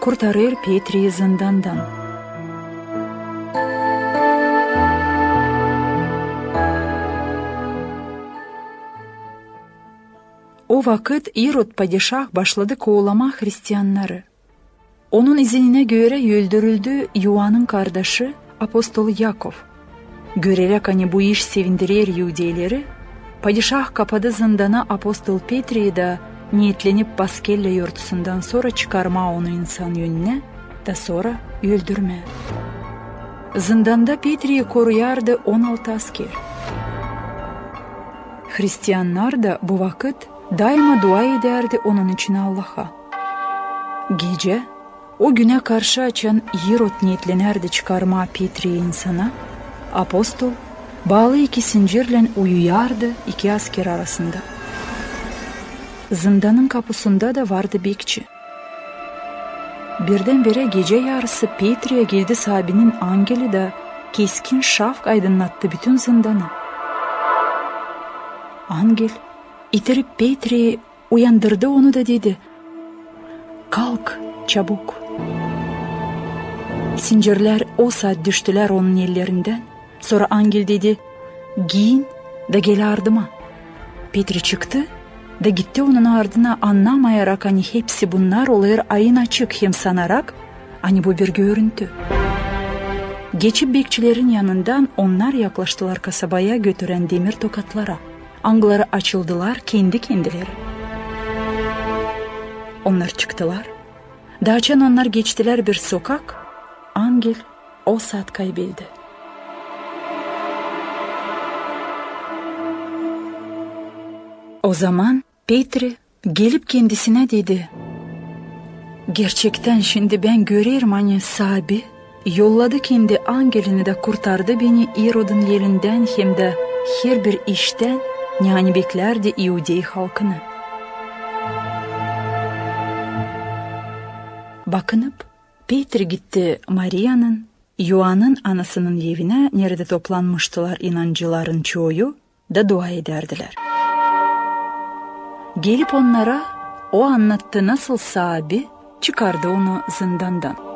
kurtarır Petri'yi zindandan. O vakit İrod padişah başladı kovulama Hristiyanları. Onun iznine göre öldürüldü Yuan'ın kardeşi apostol Yakov. Görerek hani bu iş sevindirir Yudeleri, padişah kapadı zindana apostol Petri'yi de niyetlenip Baskelle yurtusundan sonra çıkarma onu insan yönüne da sonra öldürme. Zindanda Petri'yi koruyardı 16 asker. Hristiyanlar da bu vakit daima dua ederdi onun için Allah'a. Gece o güne karşı açan İrod niyetlenerdi çıkarma Petri'yi insana. Apostol bağlı iki zincirle uyuyardı iki asker arasında. Zindanın kapısında da vardı bekçi. Birdenbire gece yarısı Petri'ye girdi sahabinin angeli de keskin şafk aydınlattı bütün zindanı. Angel itirip Petri'yi uyandırdı, onu da dedi: "Kalk çabuk." Zincirler o saat düştüler onun ellerinden. Sonra angel dedi: "Giyin de gel ardıma." Petri çıktı da gitti onun ardına, anlamayarak hani hepsi bunlar olur ayın açık hem sanarak hani bu bir görüntü. Geçip bekçilerin yanından onlar yaklaştılar kasabaya götüren demir tokatlara. Angları açıldılar kendi kendileri. Onlar çıktılar. Dağçan onlar geçtiler bir sokak. Angel o saat kayboldu. O zaman Petri gelip kendisine dedi: "Gerçekten şimdi ben görüyorum hani sahibi yolladı kendi angelini de kurtardı beni İrod'un elinden hem de her bir işten yani beklerdi İudey halkını." Bakınıp Petri gitti Maria'nın, Yuan'ın anasının evine, nerede toplanmıştılar inancıların çoğu da dua ederdiler. Gelip onlara o anlattı nasıl sahibi çıkardı onu zindandan.